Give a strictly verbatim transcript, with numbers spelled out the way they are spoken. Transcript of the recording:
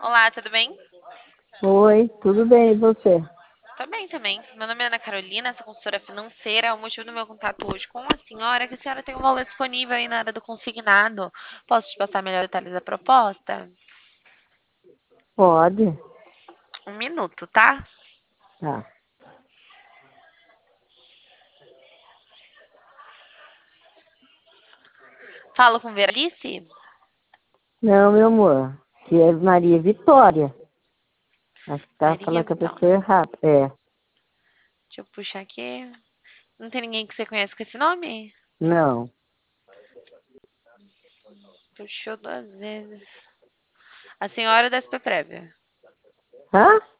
Olá, tudo bem? Oi, tudo bem, e você? Tô bem também. Meu nome é Ana Carolina, sou consultora financeira. O motivo do meu contato hoje com a senhora é que a senhora tem um valor disponível aí na área do consignado. Posso te passar melhor detalhes da proposta? Pode? Um minuto, tá? Tá. Falo com Veralice? Não, meu amor, que é Maria Vitória. Acho que tá Maria falando com a Vitória. pessoa errada. É, Deixa eu puxar aqui. Não tem ninguém que você conhece com esse nome? não. Puxou duas vezes. A senhora da S P Prévia. Hã?